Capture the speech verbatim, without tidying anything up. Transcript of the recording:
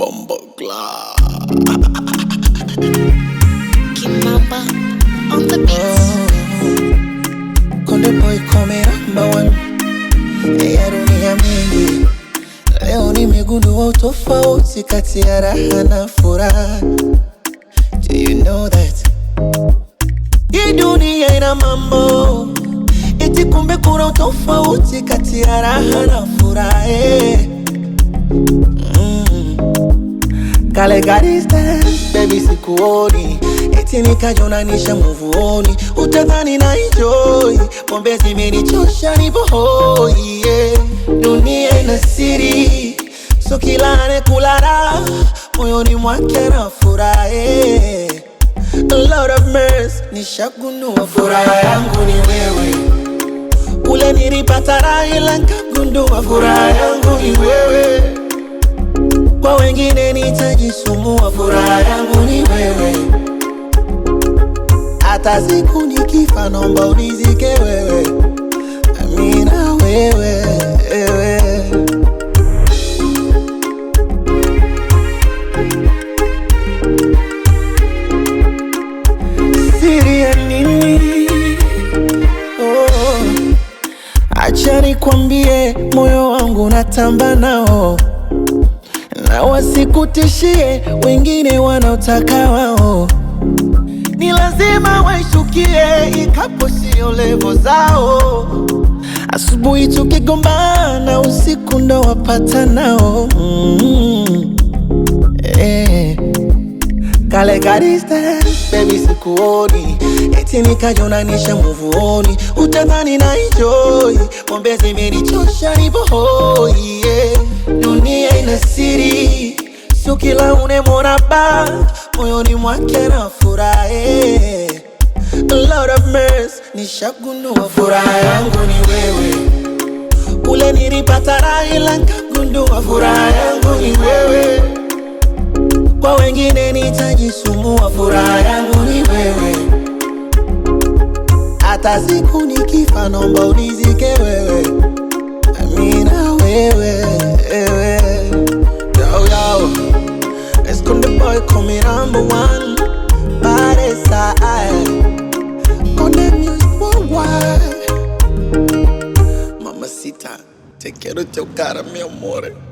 Bumbleclaw. Kimamba on the beat. Konde boy come number one. Ya dunia mingi, leo nimegundua utofauti kati ya raha na furaha. Do you know that? Hii dunia ina mambo, eti kumbe kuna utofauti kati ya raha na furaha. eh. Mm. Kale ka distance, baby sikuoni, eti nikajonanisha muvuoni. Utadhani na enjoy, pombe zimenichosha nipo hoi. yeah. Dunia ina siri, so kila anekula moyoni mwake na furaha. eh. A lot of mercy, nishagundua furaha yangu ni wewe. Ule nilipata raha ila nikagundua furaha yangu ni wewe. Kwa wengine nitajisumbua, furaha yangu ni wewe. Hata siku nikifa naomba unizike wewe, amina wewe, wewe. Siri ya nini? Oh, acha nikwambie, moyo wangu natamba nao, na wasikutishie wengine wanaotaka wao. Ni lazima waishukie, ikapo sio levo zao. Asubuhi tukigombana, usiku ndo wapata nao. mm. eh. Kale ka distance, baby sikuoni, eti nikajonanisha muvuoni. Utadhani na enjoy, pombe zimenichosha nipo hoi. yeah. Dunia ina siri, sio kila unemwona ba moyoni mwake na furaha. eh. A lot of mercy, nishagundua furaha yangu ni wewe. Ule nilipata raha ila nikagundua furaha yangu ni wewe. Kwa wengine nitajisumbua, furaha yangu ni wewe. Hata siku nikifa naomba unizike wewe, amina wewe, wewe. Yo, yo. Let's go, the boy coming number one. Body side, Konde music worldwide. Mamacita, te quiero chocar, mi amor.